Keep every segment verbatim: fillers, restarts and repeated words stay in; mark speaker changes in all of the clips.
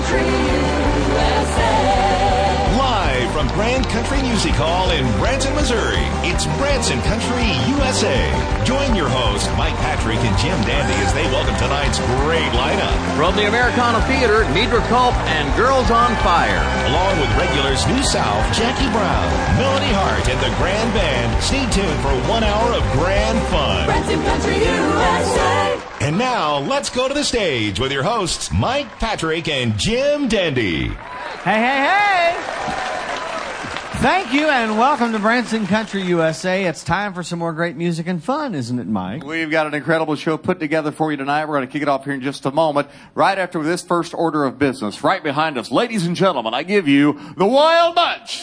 Speaker 1: Country U S A.
Speaker 2: Live from Grand Country Music Hall in Branson, Missouri, it's Branson Country U S A. Join your hosts, Mike Patrick and Jim Dandy, as they welcome tonight's great lineup.
Speaker 3: From the Americana Theater, Nidra Culp and Girls on Fire.
Speaker 2: Along with regulars New South, Jackie Brown, Melody Hart, and the Grand Band. Stay tuned for one hour of grand fun.
Speaker 1: Branson Country U S A.
Speaker 2: And now, let's go to the stage with your hosts, Mike Patrick and Jim Dandy.
Speaker 4: Hey, hey, hey! Thank you, and welcome to Branson Country U S A. It's time for some more great music and fun, isn't it, Mike?
Speaker 5: We've got an incredible show put together for you tonight. We're going to kick it off here in just a moment, right after this first order of business. Right behind us, ladies and gentlemen, I give you the Wild Bunch.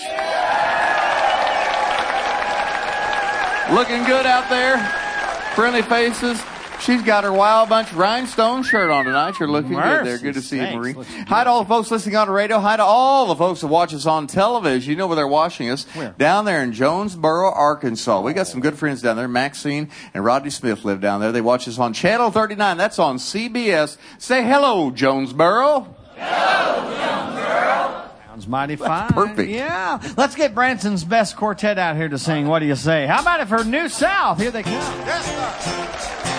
Speaker 5: Looking good out there. Friendly faces. She's got her Wild Bunch rhinestone shirt on tonight. You're looking
Speaker 4: Mercy
Speaker 5: good there. Good to see
Speaker 4: sakes.
Speaker 5: you, Marie.
Speaker 4: Looks
Speaker 5: Hi to all the folks listening on the radio. Hi to all the folks that watch us on television. You know where they're watching us.
Speaker 4: Where?
Speaker 5: Down there in Jonesboro, Arkansas. We got some good friends down there. Maxine and Rodney Smith live down there. They watch us on Channel thirty-nine. That's on C B S. Say hello, Jonesboro.
Speaker 1: Hello, Jonesboro.
Speaker 4: Sounds mighty fine.
Speaker 5: That's perfect.
Speaker 4: Yeah. Let's get Branson's best quartet out here to sing. What do you say? How about it for New South? Here they come.
Speaker 5: Yes, sir.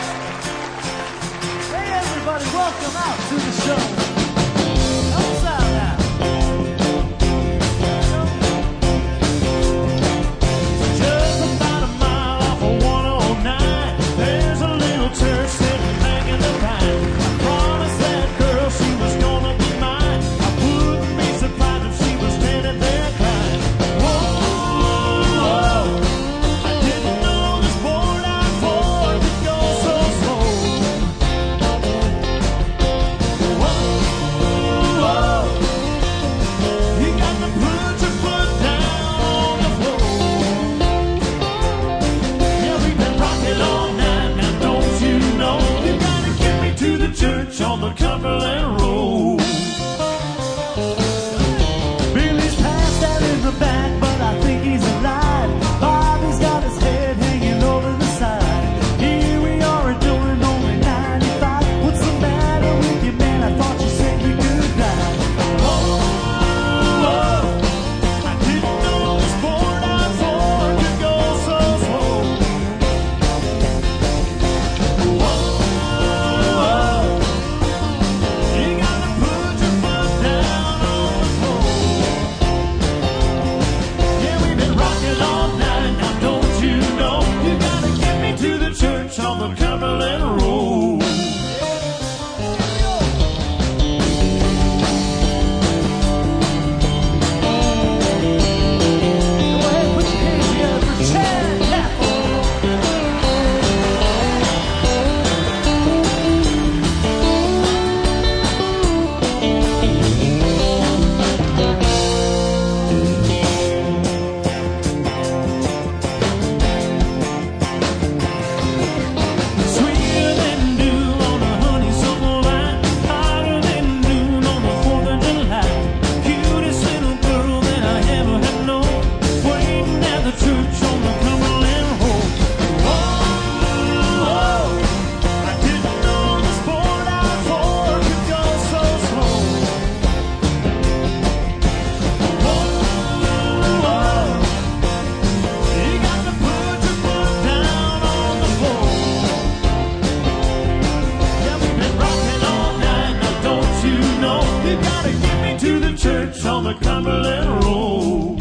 Speaker 4: Hey, everybody, welcome out to the show. Help us out now.
Speaker 6: Just about a mile off of one oh nine, there's a little church sitting back in the pine. I promised that girl she was gonna be mine. I wouldn't be surprised if she was standing there crying. Whoa, whoa, I didn't know this bored-out Ford could go so slow. Whoa, whoa, you got to put your foot down on the floor. Yeah, we've been rocking all night, now don't you know? You gotta get me to the church on the Cumberland Road. Billy's passed out in the back, but I think he's alive. Bobby's got his head hanging over the side. Here we are doing only ninety-five. What's the matter with you, man? I thought you said we could ride. Whoa, whoa, I didn't know this bored-out Ford could go so slow. Whoa, whoa, you gotta put your foot down on the floor. Yeah, we've been rocking all night, now don't you know? You gotta get me to the church on the Cumberland Road. Go ahead, put your hands together for Chad Taffel. Sweeter than dew on a honeysuckle vine, hotter than noon on the Fourth of July. Cutest little girl that I ever have known, waiting at the church on the Cumberland Road. Whoa, I didn't know this bored-out Ford could go so slow. Whoa, you got to put your foot down on the floor. Yeah, we've been rocking all night, now don't you know? You gotta get me to the church on the Cumberland Road.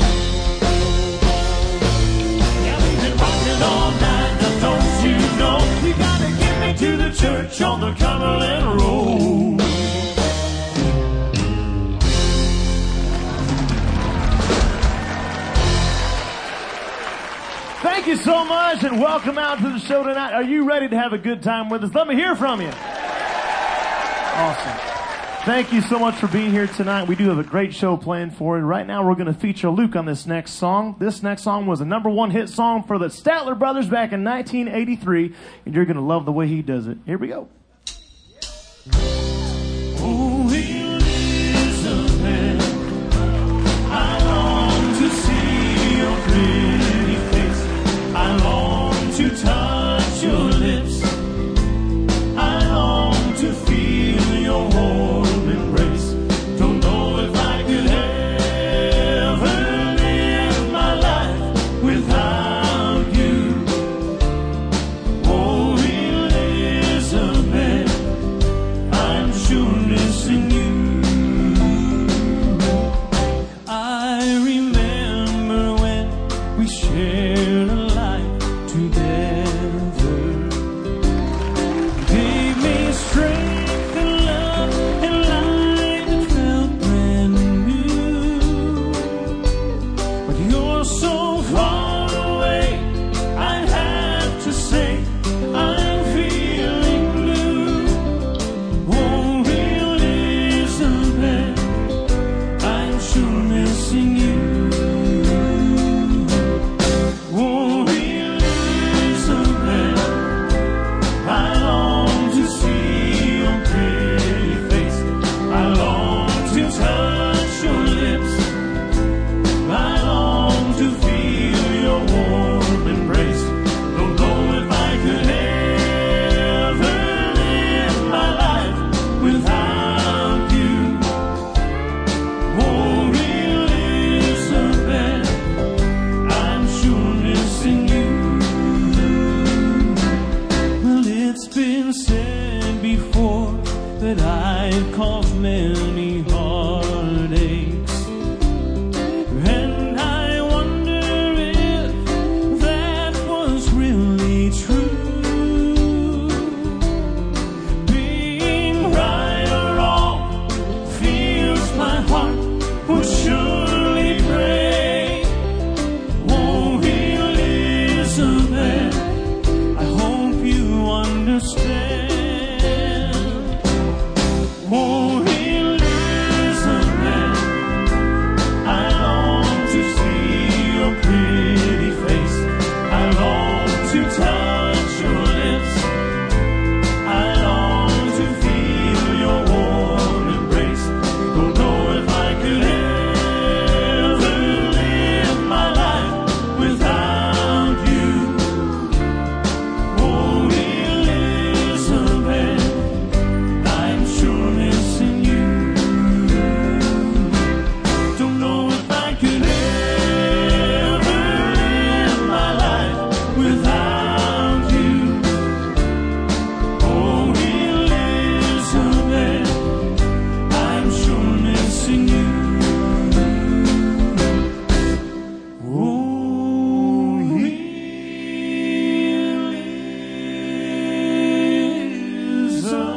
Speaker 6: Yeah, we've been rocking all night, now don't you know? You gotta get me to the church on the Cumberland Road. Thank you so much and welcome out to the show tonight. Are you ready to have a good time with us? Let me hear from you. Awesome. Thank you so much for being here tonight. We do have a great show planned for you. Right now we're going to feature Luke on this next song. This next song was a number one hit song for the Statler Brothers back in nineteen eighty-three, and you're going to love the way he does it. Here we go. Oh, Elizabeth, I long to see your pretty face. I long to touch your lips. I long to feel your warm embrace. Don't been said before that I've caused many heartaches, and I wonder if that was really true. Being right or wrong feels my heart will surely break. Won't he listen then? I hope you understand. Won't he listen then? I long to see your pretty face. I long to touch your lips. I long to feel your warm embrace. Don't know if I could ever live my life without you. Won't he listen then? I'm sure missing you. Don't know if I could ever live my life without you. Won't he listen then? I'm sure missing you. Won't he listen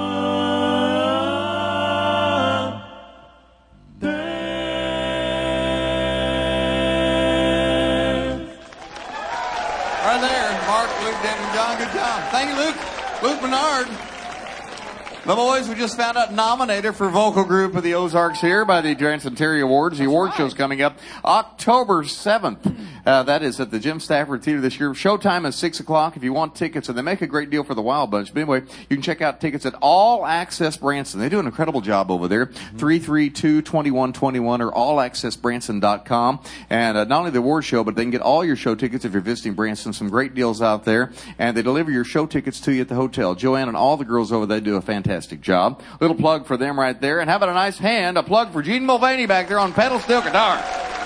Speaker 6: then?
Speaker 5: Right there, Mark, Luke, Dave, and John. Good job. Thank you, Luke. Luke Bernard. The boys we just found out nominated for Vocal Group of the Ozarks here by the Branson Terry Awards. The award show's coming up October seventh. Uh, that is at the Jim Stafford Theater this year. Showtime is six o'clock if you want tickets, and they make a great deal for the Wild Bunch. But anyway, you can check out tickets at All Access Branson. They do an incredible job over there. three three two, two one two one or all access branson dot com. And uh, not only the award show, but they can get all your show tickets if you're visiting Branson. Some great deals out there. And they deliver your show tickets to you at the hotel. Joanne and all the girls over there do a fantastic job. Little plug for them right there. And how about a nice hand, a plug for Gene Mulvaney back there on pedal steel guitar.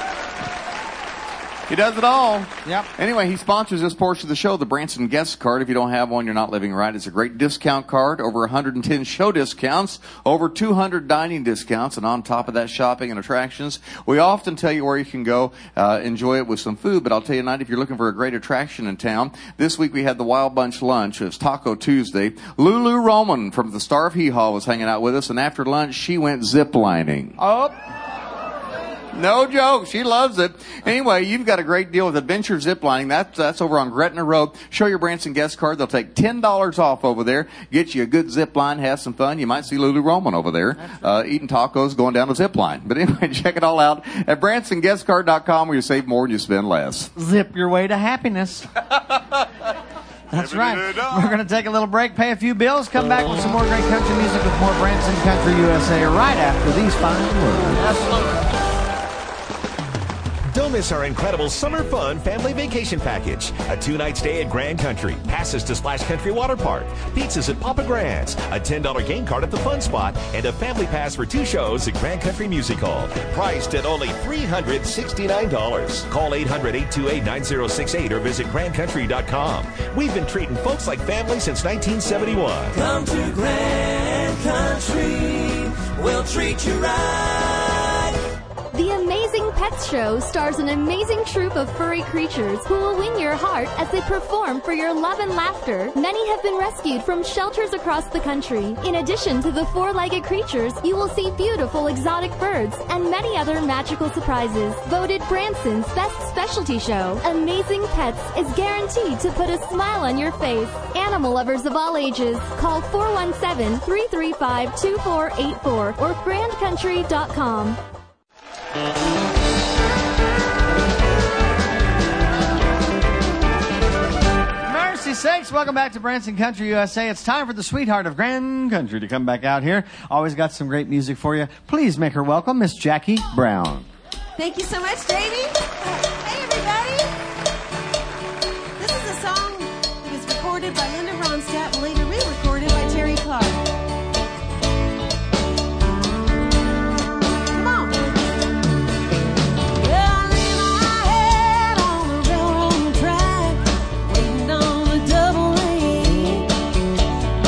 Speaker 5: He does it all.
Speaker 4: Yep.
Speaker 5: Anyway, he sponsors this portion of the show, the Branson Guest Card. If you don't have one, you're not living right. It's a great discount card. Over one hundred ten show discounts, over two hundred dining discounts, and on top of that, shopping and attractions. We often tell you where you can go, uh, enjoy it with some food, but I'll tell you tonight, if you're looking for a great attraction in town, this week we had the Wild Bunch lunch. It was Taco Tuesday. Lulu Roman from the Star of Hee Haw was hanging out with us, and after lunch, she went ziplining.
Speaker 4: Oh.
Speaker 5: No joke. She loves it. Anyway, you've got a great deal with Adventure Ziplining. That's, that's over on Gretna Road. Show your Branson guest card. They'll take ten dollars off over there. Get you a good zip line. Have some fun. You might see Lulu Roman over there, uh, eating tacos, going down the zip line. But anyway, check it all out at branson guest card dot com where you save more and you spend less.
Speaker 4: Zip your way to happiness. That's right. We're going to take a little break, pay a few bills, come back with some more great country music with more Branson Country U S A right after these fine words.
Speaker 5: Absolutely.
Speaker 2: Don't miss our incredible summer fun family vacation package. A two-night stay at Grand Country, passes to Splash Country Water Park, pizzas at Papa Grant's, a ten dollar game card at the Fun Spot, and a family pass for two shows at Grand Country Music Hall. Priced at only three hundred sixty-nine dollars. Call eight hundred, eight two eight, nine zero six eight or visit grand country dot com. We've been treating folks like family since nineteen seventy-one.
Speaker 1: Come to Grand Country, we'll treat you right.
Speaker 7: The Amazing Pets Show stars an amazing troupe of furry creatures who will win your heart as they perform for your love and laughter. Many have been rescued from shelters across the country. In addition to the four-legged creatures, you will see beautiful exotic birds and many other magical surprises. Voted Branson's best specialty show, Amazing Pets is guaranteed to put a smile on your face. Animal lovers of all ages, call four one seven, three three five, two four eight four or grand country dot com.
Speaker 4: Mercy sakes, welcome back to Branson Country U S A. It's time for the sweetheart of Grand Country to come back out here. Always got some great music for you. Please make her welcome, Miss Jackie Brown.
Speaker 8: Thank you so much, Davey. Hey, everybody. This is a song that was recorded by Linda Ronstadt and later re-recorded by Terry Clark. Come on. Well, in my head on the railroad track, waiting on the double lane.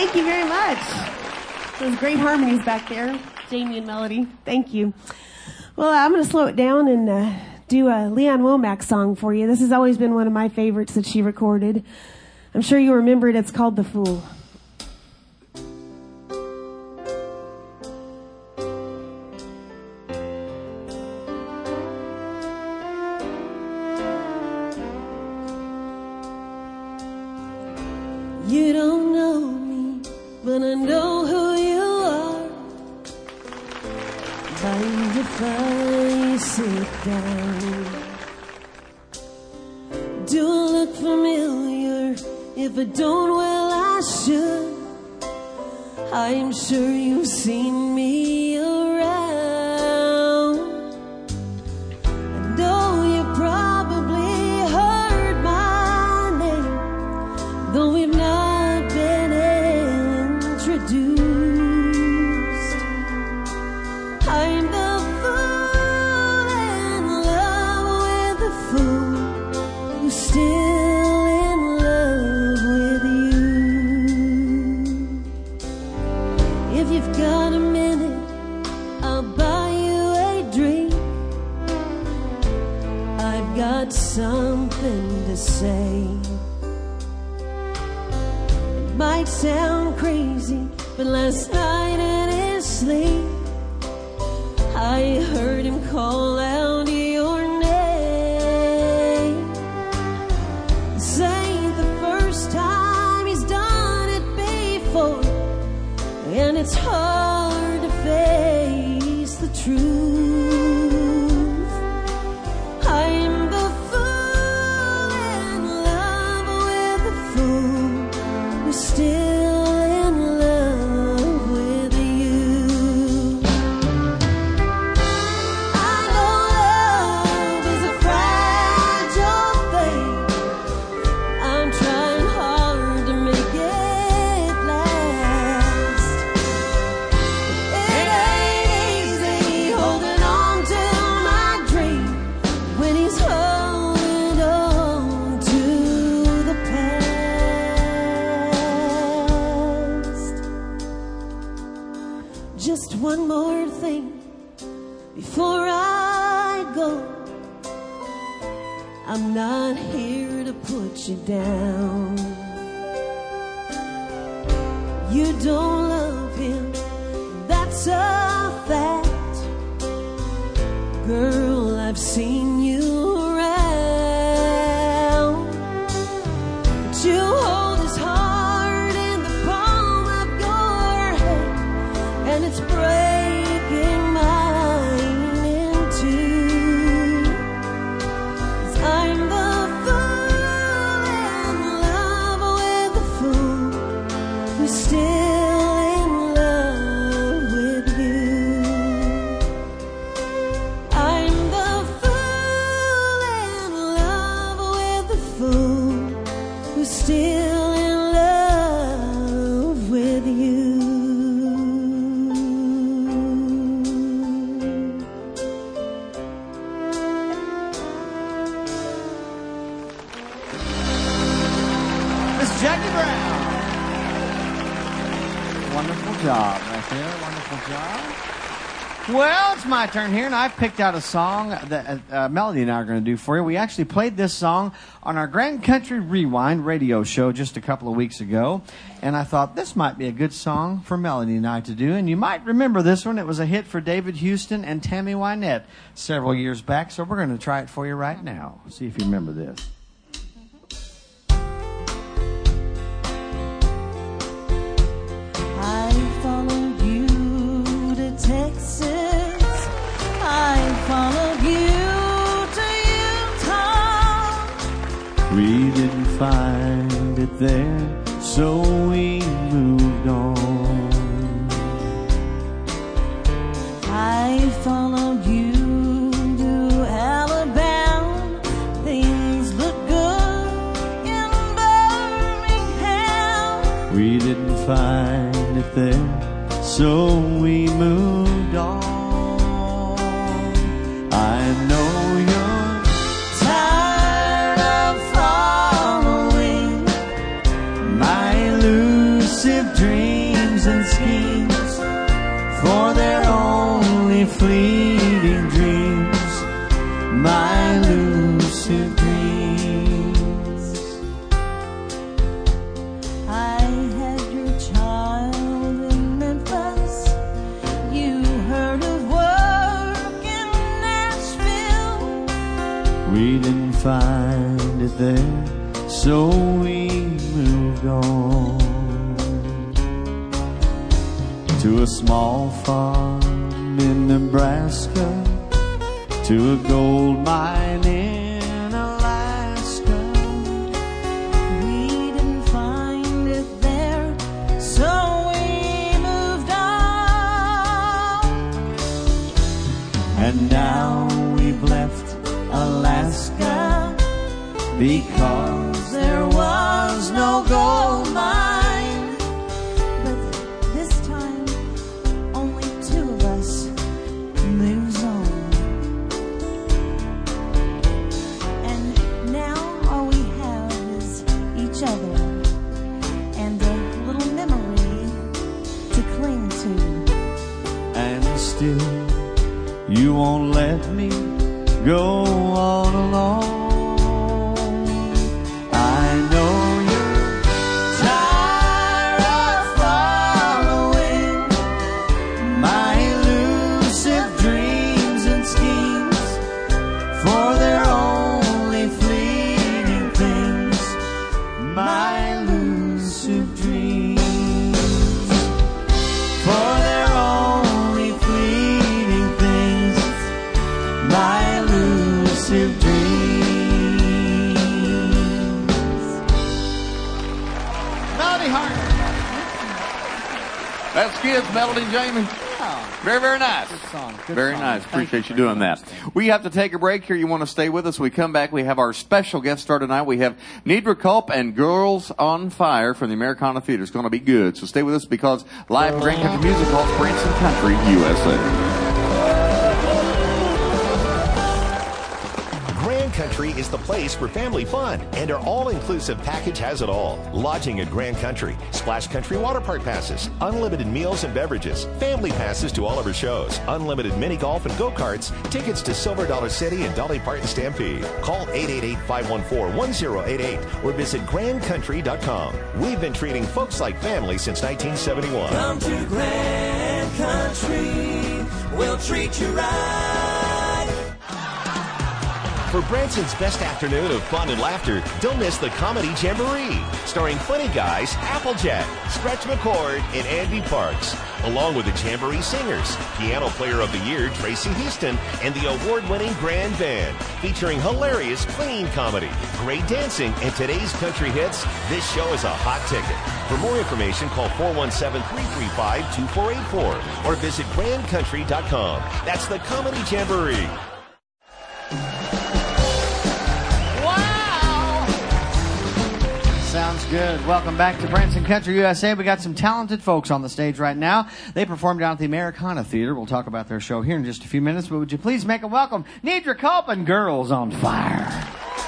Speaker 8: Thank you very much. Those great harmonies back there, Jamie and Melody. Thank you. Well, I'm going to slow it down and uh, do a Leanne Womack song for you. This has always been one of my favorites that she recorded. I'm sure you remember it. It's called The Fool.
Speaker 6: You don't know me, but I know who you are. By the fire you sit down. Do I look familiar? If I don't, well, I should. I'm sure you've seen me around. I know you probably heard my name, though we've not been introduced. I'm the fool in love with the fool who's still in love with you. If you've got a minute, I'll buy you a drink. I've got something to say. It might sound crazy, but last night in his sleep, I heard him call out your name. This ain't the first time he's done it before, and it's hard to face the truth. I'm the fool in love with the fool who's still in love with you. I know love is a fragile thing. I'm trying hard to make it last. It ain't easy holding on to my dream when he's holding on to the past. Just one more thing before I go. I'm not here to put you down. You don't love him, that's a fact. Girl, I've seen you around. But you hold his heart in the palm of your hand, and it's breaking mine in two. 'Cause I'm the fool in love with the fool who's still in love with you. I'm the fool in love with the fool who's still in love with you.
Speaker 4: Miss Jackie Brown. Wonderful job right there. Wonderful job. Well, it's my turn here, and I've picked out a song that uh, Melody and I are going to do for you. We actually played this song on our Grand Country Rewind radio show just a couple of weeks ago, and I thought this might be a good song for Melody and I to do. And you might remember this one. It was a hit for David Houston and Tammy Wynette several years back, so we're going to try it for you right now. See if you remember this.
Speaker 6: I followed you to Texas. I followed you to Utah.
Speaker 9: We didn't find it there, so we moved on.
Speaker 6: I followed you to Alabama. Things look good in Birmingham.
Speaker 9: We didn't find it there, so we moved on. I know you're
Speaker 6: Tired of following
Speaker 9: my elusive dream. find it there, so we moved on to a small farm in Nebraska, to a gold mine in Alaska.
Speaker 6: We didn't find it there, so we moved on.
Speaker 9: And now we've left Alaska because there was no gold mine.
Speaker 6: But this time, only two of us moves on. And now all we have is each other and a little memory to cling to.
Speaker 9: And still you won't let me go on alone. I know you're tired of following my elusive dreams and schemes, for they're only fleeting things, my elusive dreams, for they're only fleeting things, my elusive dreams.
Speaker 4: Melody Hart.
Speaker 5: That's kids, Melody and Jamie. Very, very nice.
Speaker 4: Good song. Good
Speaker 5: Very
Speaker 4: song.
Speaker 5: nice.
Speaker 4: Thank
Speaker 5: Appreciate you
Speaker 4: very
Speaker 5: doing
Speaker 4: much.
Speaker 5: that. We have to take a break here. You want to stay with us? We come back. We have our special guest star tonight. We have Nidra Culp and Girls on Fire from the Americana Theater. It's going to be good. So stay with us because live from Grand Country Music Hall, Branson Country, U S A.
Speaker 2: Grand Country is the place for family fun, and our all-inclusive package has it all. Lodging at Grand Country, Splash Country Water Park passes, unlimited meals and beverages, family passes to all of our shows, unlimited mini golf and go-karts, tickets to Silver Dollar City and Dolly Parton Stampede. Call eight eight eight, five one four, one zero eight eight or visit grand country dot com. We've been treating folks like family since nineteen seventy-one.
Speaker 1: Come to Grand Country, we'll treat you right.
Speaker 2: For Branson's best afternoon of fun and laughter, don't miss the Comedy Jamboree, starring funny guys Applejack, Stretch McCord, and Andy Parks, along with the Jamboree singers, Piano Player of the Year Tracy Houston, and the award-winning Grand Band, featuring hilarious clean comedy, great dancing, and today's country hits. This show is a hot ticket. For more information, call four one seven, three three five, two four eight four or visit grand country dot com. That's the Comedy Jamboree.
Speaker 4: Sounds good. Welcome back to Branson Country, U S A. We got some talented folks on the stage right now. They perform down at the Americana Theater. We'll talk about their show here in just a few minutes, but would you please make a welcome Nidra Culp and Girls on Fire.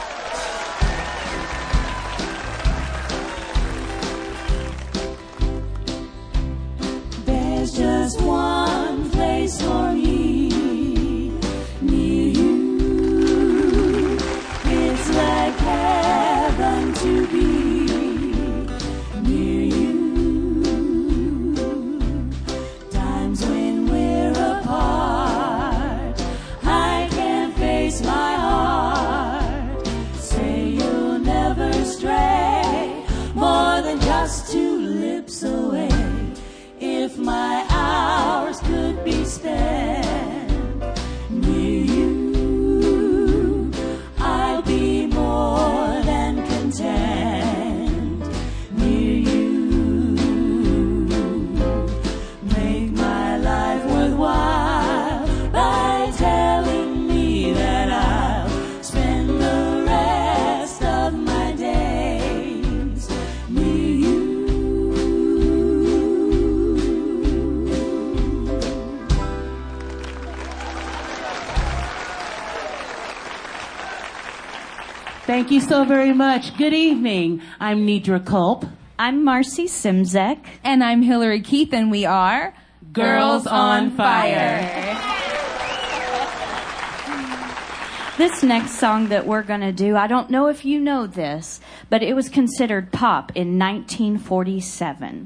Speaker 6: There's just one place for me, near you. It's like heaven to be near you. Times when we're apart, I can face my heart. Say you'll never stray more than just two lips away. If my hours could be spent near you, I'd be more than content near you. Make my life worthwhile by telling me that I'll spend the rest of my days near you.
Speaker 10: Thank you so very much. Good evening. I'm Nidra Culp.
Speaker 11: I'm Marcy Simzek.
Speaker 12: And I'm Hillary Keith, and we are
Speaker 10: Girls on Fire.
Speaker 11: This next song that we're going to do, I don't know if you know this, but it was considered pop in nineteen forty-seven.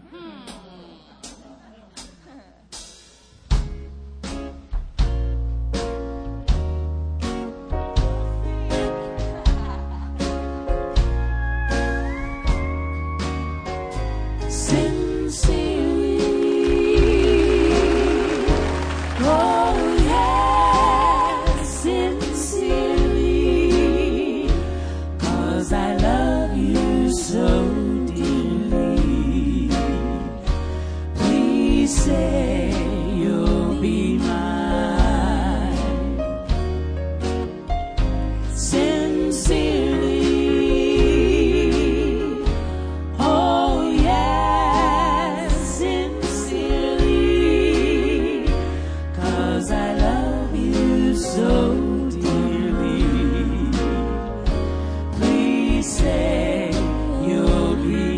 Speaker 6: Please say you'll be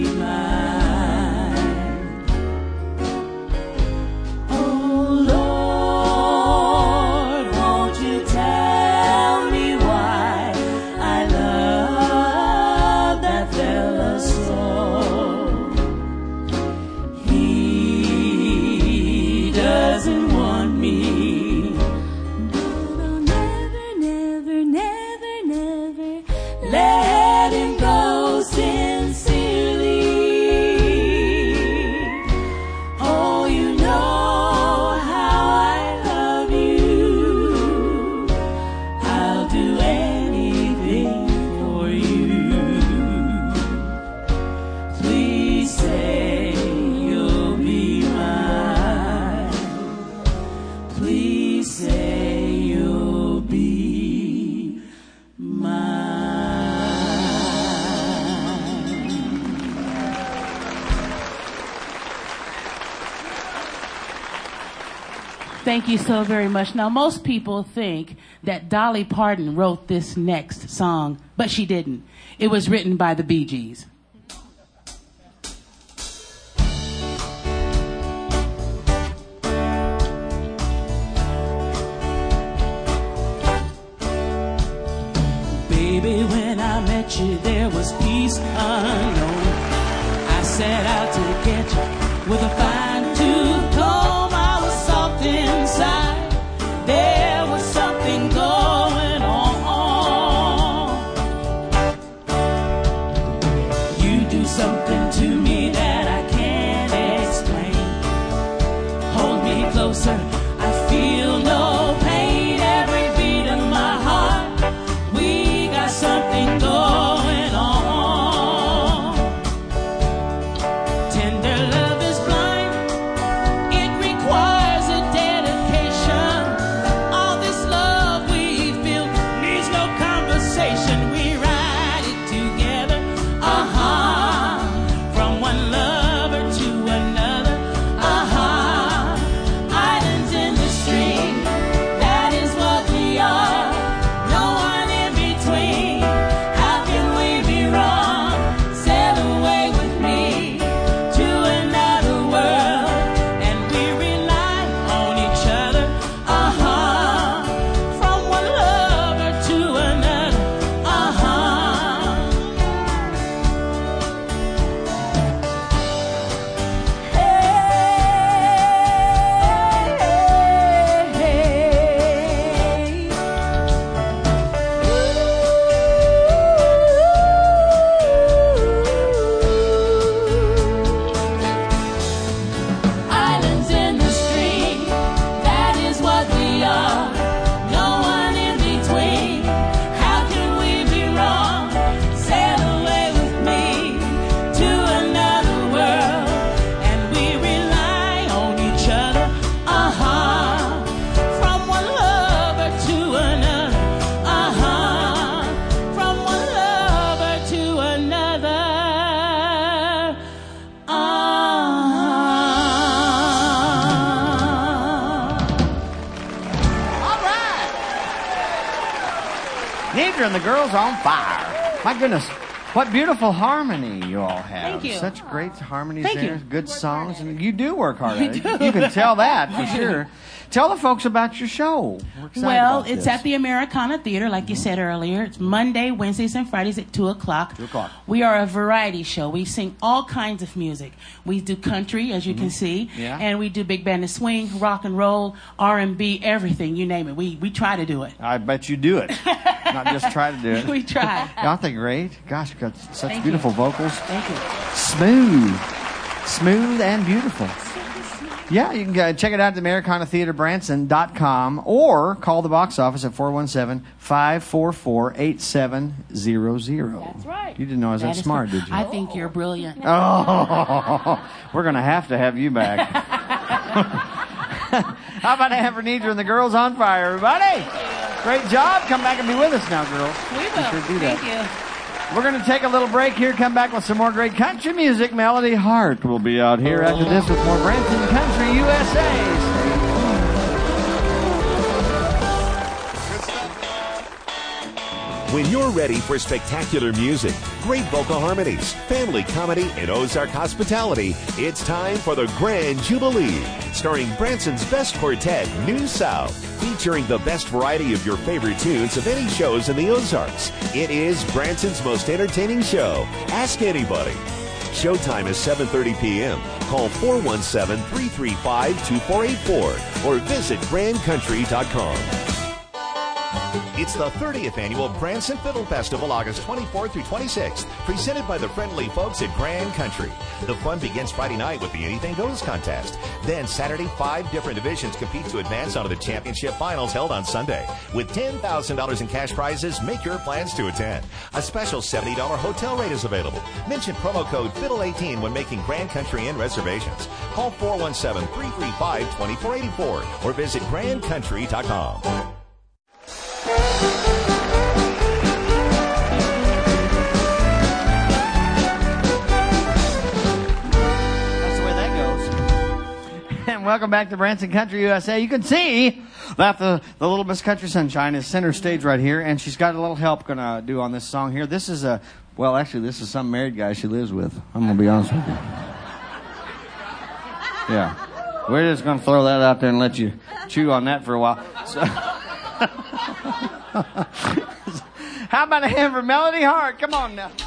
Speaker 6: mine. Oh Lord, won't you tell me why I love that fella so? He doesn't want me, but I'll never, never, never, never let him go sincerely. Oh, you know how I love you. I'll do anything for you. Please say you'll be mine. Please say you'll be mine.
Speaker 10: Thank you so very much. Now, most people think that Dolly Parton wrote this next song, but she didn't. It was written by the Bee Gees.
Speaker 6: Baby, when I met you, there was peace unknown. I set out to get you with a fine tooth comb. I was soft inside. There was something going on. You do something to me that I can't explain. Hold me closer. I feel no pain. Every beat of my heart, we got something going on. Tender love is blind. It requires a dedication. All this love we feel needs no conversation. We ride it together. Uh-huh. From one lover to another. Uh-huh. Islands in the stream. That is what we are. No one in between. How can we be wrong? Sail away with me to another world, and we rely on each other. Uh-huh. From one lover to another. Uh-huh. Islands in the stream, that is what we are. No one in between. How can we be wrong? Sail away with me to another world, and we rely on each other. Uh-huh. From one lover to another. Uh-huh. From one lover to another.
Speaker 4: All right. Nidra and the girls on fire. My goodness, what beautiful harmony you all have.
Speaker 10: Thank you.
Speaker 4: Such great harmonies
Speaker 10: Thank
Speaker 4: there.
Speaker 10: you.
Speaker 4: Good songs, and you do work hard
Speaker 10: We
Speaker 4: at it.
Speaker 10: do.
Speaker 4: You can tell that for
Speaker 10: We do.
Speaker 4: sure. Tell the folks about your show. We're excited
Speaker 10: Well,
Speaker 4: about
Speaker 10: it's
Speaker 4: this.
Speaker 10: at the Americana Theater, like you said earlier. It's Monday, Wednesdays, and Fridays at two o'clock.
Speaker 4: Two o'clock.
Speaker 10: We are a variety show. We sing all kinds of music. We do country, as you can see,
Speaker 4: Yeah.
Speaker 10: and we do big band and swing, rock and roll, R and B, everything, you name it. We we try to do it.
Speaker 4: I bet you do it. Not just try to do it.
Speaker 10: We try.
Speaker 4: Aren't they great? Gosh, you've got such
Speaker 10: Thank
Speaker 4: beautiful
Speaker 10: you.
Speaker 4: vocals.
Speaker 10: Thank you.
Speaker 4: Smooth. Smooth and beautiful. Yeah, you can uh, check it out at the Americana Theater Branson dot com or call the box office at four one seven, five four four, eight seven zero zero.
Speaker 10: That's right.
Speaker 4: You didn't know I was that,
Speaker 10: That is
Speaker 4: smart,
Speaker 10: the-
Speaker 4: did you?
Speaker 10: I think you're brilliant.
Speaker 4: Oh, we're going to have to have you back. How about Amber Nidra and the girls on fire, everybody? Great job. Come back and be with us now, girls.
Speaker 10: We
Speaker 4: Be
Speaker 10: will.
Speaker 4: sure to do that.
Speaker 10: Thank you.
Speaker 4: We're going to take a little break here, come back with some more great country music. Melody Hart will be out here after this with more Branson Country U S A.
Speaker 2: When you're ready for spectacular music, great vocal harmonies, family comedy, and Ozark hospitality, it's time for the Grand Jubilee, starring Branson's best quartet, New South, featuring the best variety of your favorite tunes of any shows in the Ozarks. It is Branson's most entertaining show. Ask anybody. Showtime is seven thirty p.m. Call four one seven, three three five, two four eight four or visit grand country dot com. It's the thirtieth Annual Branson Fiddle Festival, August twenty-fourth through twenty-sixth, presented by the friendly folks at Grand Country. The fun begins Friday night with the Anything Goes contest. Then Saturday, five different divisions compete to advance onto the championship finals held on Sunday. With ten thousand dollars in cash prizes, make your plans to attend. A special seventy dollars hotel rate is available. Mention promo code fiddle eighteen when making Grand Country Inn reservations. Call four one seven, three three five, two four eight four or visit grand country dot com.
Speaker 4: And welcome back to Branson Country U S A. You can see that the, the Little Miss Country Sunshine is center stage right here, and she's got a little help going to do on this song here. This is a, well, actually, this is some married guy she lives with. I'm going to be honest with you. Yeah. We're just going to throw that out there and let you chew on that for a while. So, how about a hand for Melody Hart? Come on now.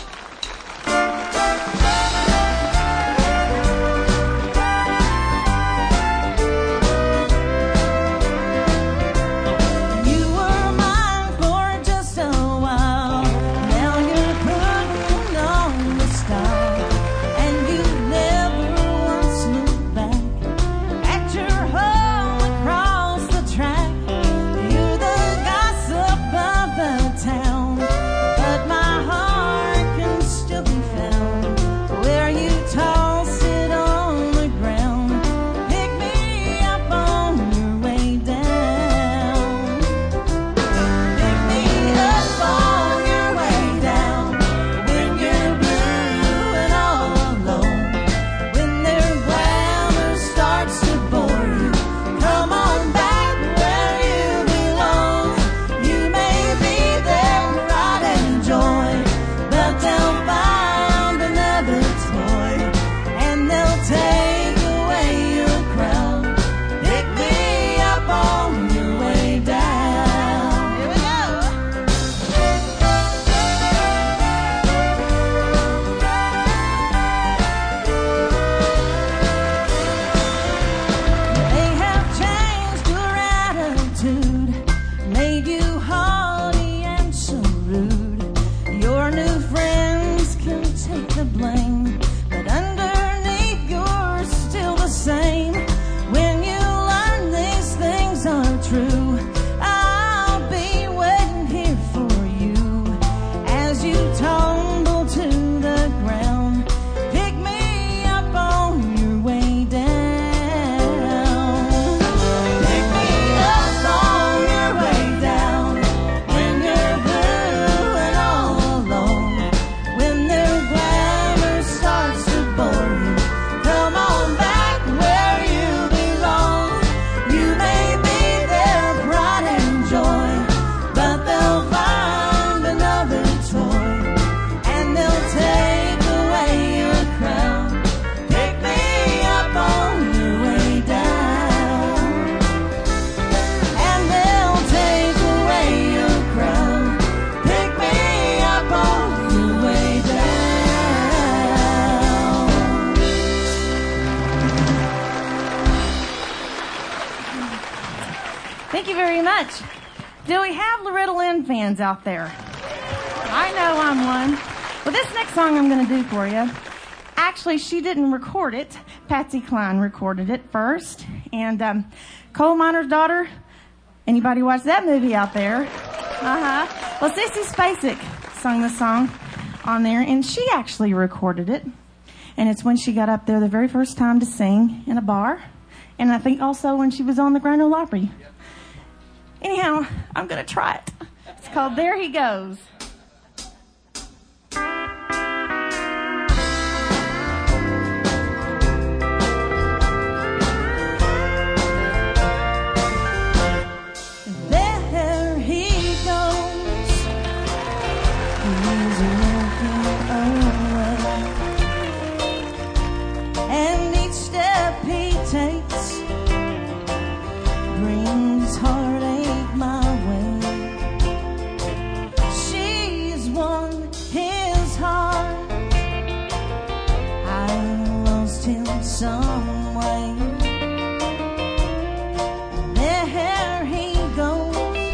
Speaker 13: Do we have Loretta Lynn fans out there? I know I'm one. Well, this next song I'm going to do for you, actually, she didn't record it. Patsy Cline recorded it first. And um, Coal Miner's Daughter, anybody watch that movie out there? Uh-huh. Well, Sissy Spacek sung the song on there, and she actually recorded it. And it's when she got up there the very first time to sing in a bar. And I think also when she was on the Grand Ole Opry. Anyhow, I'm going to try it. It's called There He Goes.
Speaker 6: There he goes, some way. There he goes.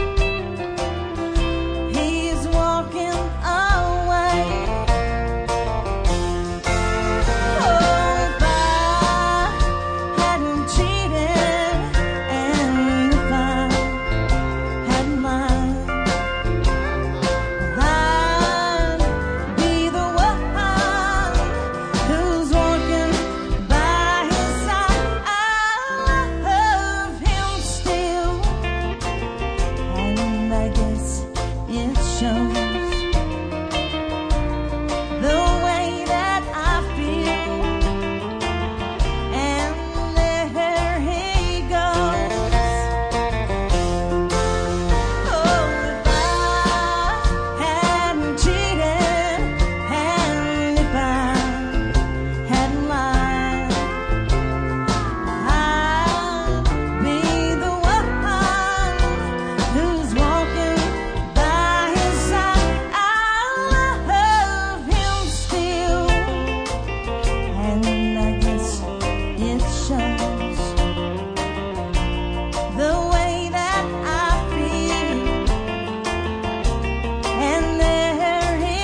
Speaker 6: He's walking away. Oh, if I hadn't cheated and if I hadn't lied, I'd be the one who's walking by his side. I love him still, and I guess it shows the way that I feel. And there he goes. Oh, if I hadn't cheated and if I hadn't lied, I'd be the one who's walking by his side. I love him still, and I guess it shows the way that I feel. And there he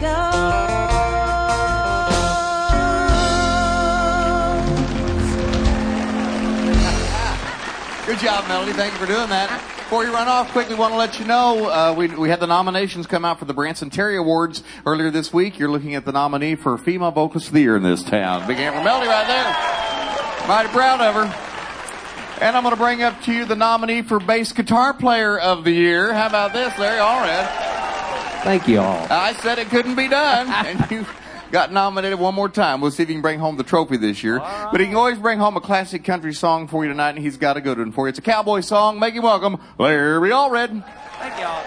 Speaker 6: goes.
Speaker 5: Good job, Melody. Thank you for doing that. Before you run off, quickly want to let you know uh, we we had the nominations come out for the Branson Terry Awards earlier this week. You're looking at the nominee for Female Vocalist of the Year in this town. Big hand for Melody right there. Mighty proud of her. And I'm going to bring up to you the nominee for Bass Guitar Player of the Year. How about this, Larry Allred?
Speaker 14: Thank you all.
Speaker 5: I said it couldn't be done, and you got nominated one more time. We'll see if you can bring home the trophy this year. But he can always bring home a classic country song for you tonight, and he's got a good one for you. It's a cowboy song. Make him welcome, Larry Allred.
Speaker 14: Thank you all.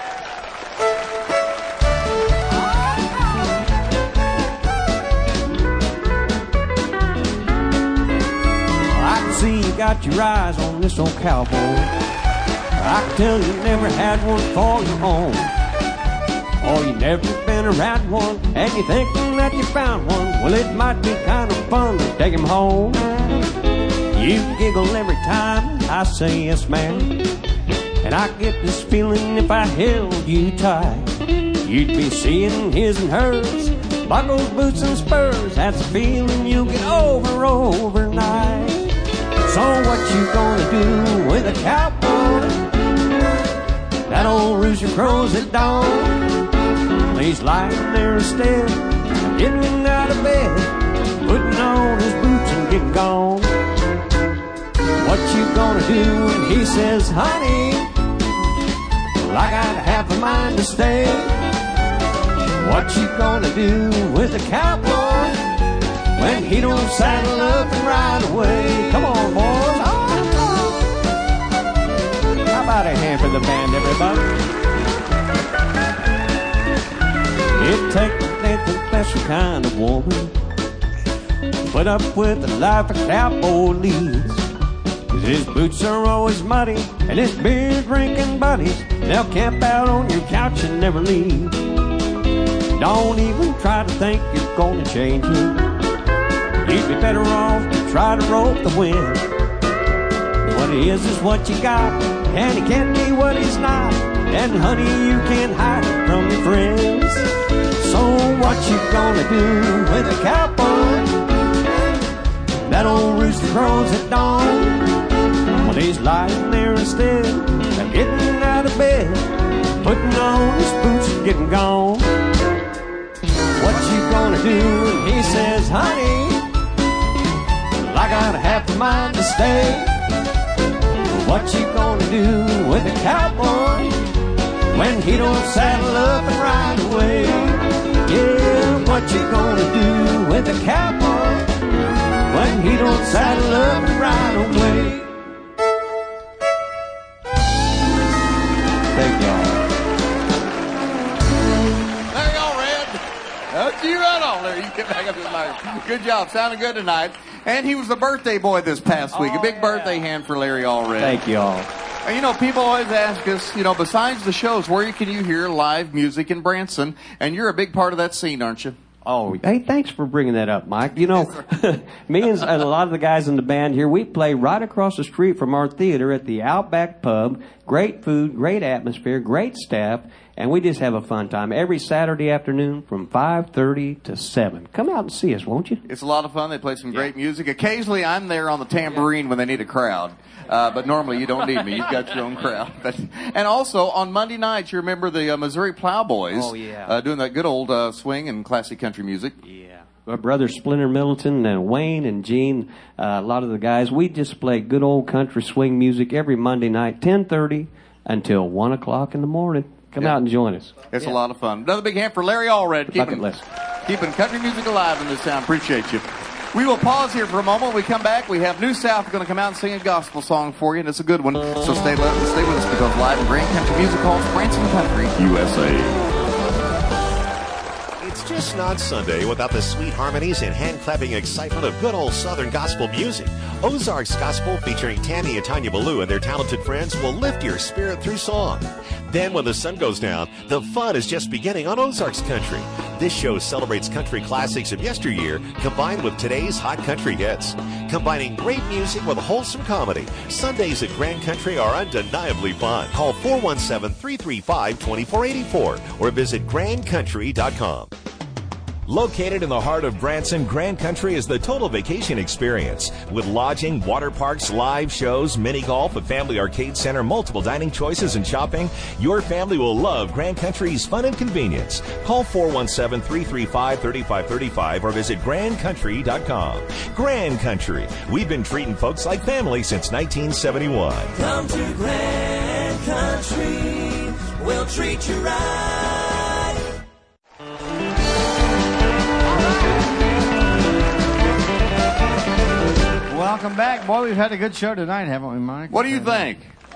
Speaker 14: I can see you got your eyes on this old cowboy. I can tell you never had one for your own. Or you never been around one, and you're thinking that you found one. Well, it might be kind of fun to take him home. You giggle every time I say yes, ma'am. And I get this feeling if I held you tight, you'd be seeing his and hers, buckles, boots, and spurs. That's a feeling you get over overnight. So what you gonna do with a cowboy? That old rooster crows at dawn. He's lying there instead, getting out of bed, putting on his boots and getting gone. What you gonna do when he says, honey, well, I got half a mind to stay? What you gonna do with a cowboy when he don't saddle up and ride away? Come on, boys. Oh, how about a hand for the band, everybody? It takes a special kind of woman to put up with the life a cowboy leads. 'Cause his boots are always muddy and his beer drinking buddies, they'll camp out on your couch and never leave. Don't even try to think you're gonna change him. You'd be better off to try to rope the wind. What he is is what you got, and he can't be what he's not. And honey, you can't hide it from your friends. So what you gonna do with a cowboy? That old rooster crows at dawn. Well, he's lying there instead of getting out of bed, putting on his boots and getting gone. What you gonna do when he says, honey, well, I got half a mind to stay? What you gonna do with a cowboy when he don't saddle up and ride away? Yeah, what you gonna do with a cowboy when he don't saddle up and ride away? Thank y'all.
Speaker 5: Larry Allred. That's you right on, Larry. You get back up to the mic. Good job. Sounded good tonight. And he was the birthday boy this past week.
Speaker 14: Oh,
Speaker 5: a big
Speaker 14: yeah.
Speaker 5: birthday hand for Larry Allred.
Speaker 14: Thank you all.
Speaker 5: And, you know, people always ask us, you know, besides the shows, where can you hear live music in Branson? And you're a big part of that scene, aren't you?
Speaker 14: Oh, hey, thanks for bringing that up, Mike. You know, me and, and a lot of the guys in the band here, we play right across the street from our theater at the Outback Pub. Great food, great atmosphere, great staff, and we just have a fun time every Saturday afternoon from five thirty to seven. Come out and see us, won't you?
Speaker 5: It's a lot of fun. They play some great music. Occasionally, I'm there on the tambourine when they need a crowd. Uh, but normally you don't need me. You've got your own crowd. But, and also on Monday nights, you remember the uh, Missouri Plowboys
Speaker 14: oh, yeah.
Speaker 5: uh, doing that good old uh, swing and classic country music.
Speaker 14: Yeah. My brother Splinter Middleton and Wayne and Gene, uh, a lot of the guys, we just play good old country swing music every Monday night, ten thirty until one o'clock in the morning. Come
Speaker 5: yeah.
Speaker 14: out and join us.
Speaker 5: It's
Speaker 14: yeah.
Speaker 5: a lot of fun. Another big hand for Larry Allred. Keeping,
Speaker 14: list.
Speaker 5: keeping country music alive in this town. Appreciate you. We will pause here for a moment. When we come back, we have New South going to come out and sing a gospel song for you, and it's a good one. So stay, stay with us because live in Grand Country Music Hall, Branson Country, U S A.
Speaker 2: It's just not Sunday without the sweet harmonies and hand-clapping excitement of good old Southern gospel music. Ozarks Gospel featuring Tammy and Tanya Ballou and their talented friends will lift your spirit through song. Then when the sun goes down, the fun is just beginning on Ozarks Country. This show celebrates country classics of yesteryear combined with today's hot country hits. Combining great music with wholesome comedy, Sundays at Grand Country are undeniably fun. Call four one seven, three three five, two four eight four or visit grand country dot com.
Speaker 15: Located in the heart of Branson, Grand Country is the total vacation experience. With lodging, water parks, live shows, mini golf, a family arcade center, multiple dining choices, and shopping, your family will love Grand Country's fun and convenience. Call four one seven, three three five, three five three five or visit grand country dot com. Grand Country. We've been treating folks like family since nineteen seventy-one.
Speaker 1: Come to Grand Country. We'll treat you right.
Speaker 4: Welcome back. Boy, we've had a good show tonight, haven't we, Mike?
Speaker 5: What do you think?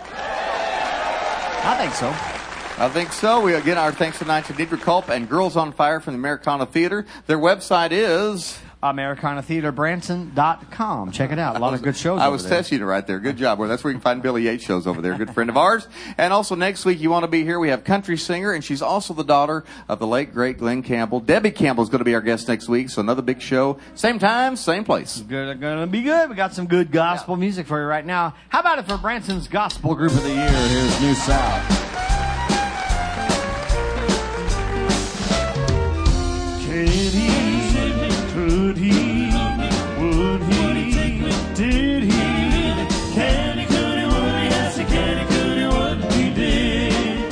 Speaker 4: I think so.
Speaker 5: I think so. We again, our thanks tonight to Deidre Culp and Girls on Fire from the Americana Theater. Their website is
Speaker 4: Americana Theater Branson dot com. Check it out. A lot
Speaker 5: was,
Speaker 4: of good shows
Speaker 5: I
Speaker 4: over
Speaker 5: was
Speaker 4: there.
Speaker 5: testing it right there. Good job. Well, that's where you can find Billy Yates shows over there. Good friend of ours. And also next week, you want to be here. We have country singer, and she's also the daughter of the late, great Glenn Campbell. Debbie Campbell is going to be our guest next week. So another big show. Same time, same place.
Speaker 4: It's good, gonna be good. We got some good gospel yeah. music for you right now. How about it for Branson's Gospel Group of the Year? Here's New South.
Speaker 6: Can he, could he, would he, did he, can he, could he, would he, yes he can he, could he, would he, did.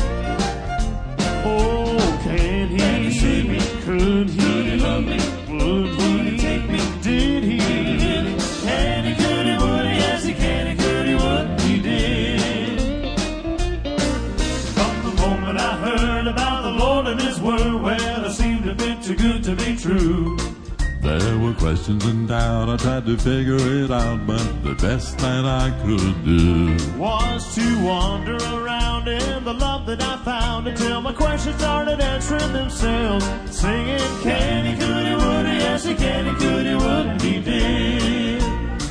Speaker 6: Oh, can he, could he, would he, did he, can he, could he, would he, yes he can he, could he, would he, did. From the moment I heard about the Lord and His Word, where there seemed a bit too good to be true.
Speaker 16: There were questions and doubt, I tried to figure it out, but the best that I could do
Speaker 6: was to wander around in the love that I found until my questions started answering themselves, singing, can he, could he, would he, yes he can he, could he, would he, did.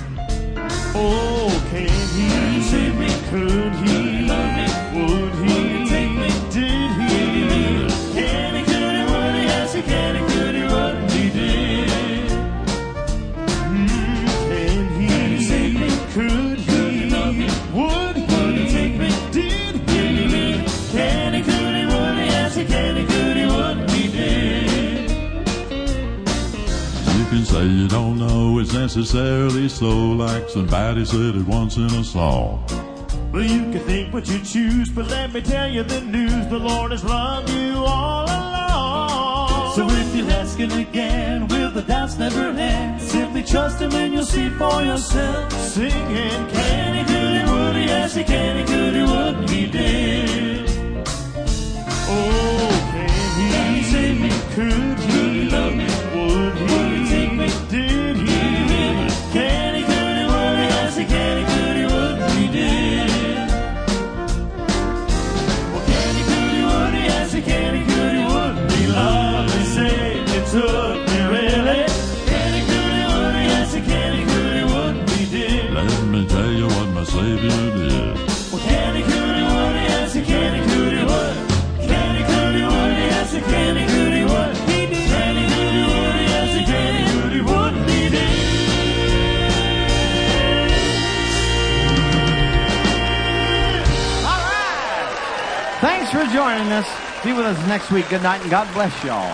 Speaker 6: Oh, can he, save me, could he, would he, did he, can he, could he, would he, yes he can he, could he, would he, did. Could he, would he, did he, can he, could he, would he, yes he can he, could he, would he, did.
Speaker 16: You can say you don't know it's necessarily so, like somebody said it once in a song.
Speaker 6: Well, you can think what you choose, but let me tell you the news, the Lord has loved you all along. So if you're asking again, will the doubts never end? Simply trust Him and you'll see for yourself. Singing, can he, could he, would he, yes he can he, could he, would he, did. Oh, can he, save me, could he, love me, would he, did he, can he, could he, would he, yes he can he, could he, would he, did. Well, can he, could he, would he, yes he can he, could he, would he, love me, saved me, took me, really. Can he, could he, would he, yes he can he, could he, would he, did.
Speaker 16: Let me tell you what my Savior did.
Speaker 6: Well, can he, could he, would he, yes he can he, could he, would. Can he, could he, would he, yes he can he, could he, would he, did. Can he, could he, would
Speaker 4: Be with us next week. Good night and God bless y'all.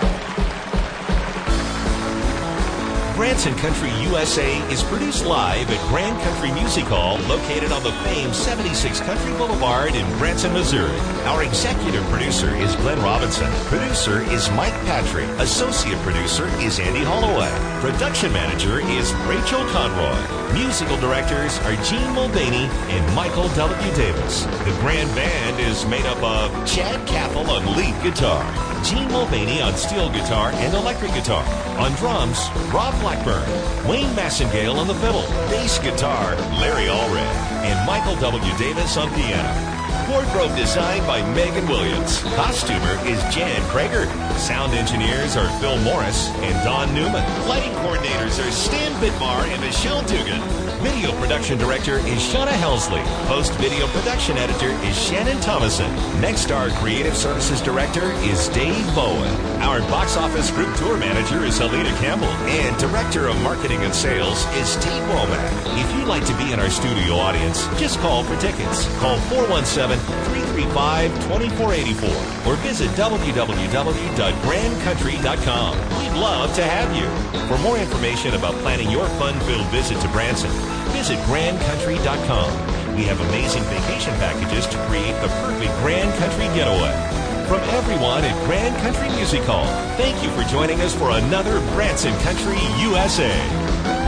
Speaker 2: Branson Country U S A is produced live at Grand Country Music Hall, located on the famed seventy-six Country Boulevard in Branson, Missouri. Our executive producer is Glenn Robinson. Producer is Mike Patry. Associate producer is Andy Holloway. Production manager is Rachel Conroy. Musical directors are Gene Mulvaney and Michael W. Davis. The grand band is made up of Chad Cathell on lead guitar, Gene Mulvaney on steel guitar and electric guitar. On drums, Rob Blackburn, Wayne Massengale on the fiddle, bass guitar, Larry Allred, and Michael W. Davis on piano. Wardrobe designed by Megan Williams. Costumer is Jan Krager. Sound engineers are Phil Morris and Don Newman. Lighting coordinators are Stan Bidmar and Michelle Dugan. Video production director is Shauna Helsley. Post-video production editor is Shannon Thomason. Next, our creative services director is Dave Bowen. Our box office group tour manager is Alita Campbell. And director of marketing and sales is Tate Womack. If you'd like to be in our studio audience, just call for tickets. Call four one seven, three three five, two four eight four or visit w w w dot grand country dot com. We'd love to have you. For more information about planning your fun-filled visit to Branson, visit grand country dot com. We have amazing vacation packages to create the perfect Grand Country getaway. From everyone at Grand Country Music Hall, thank you for joining us for another Branson Country U S A.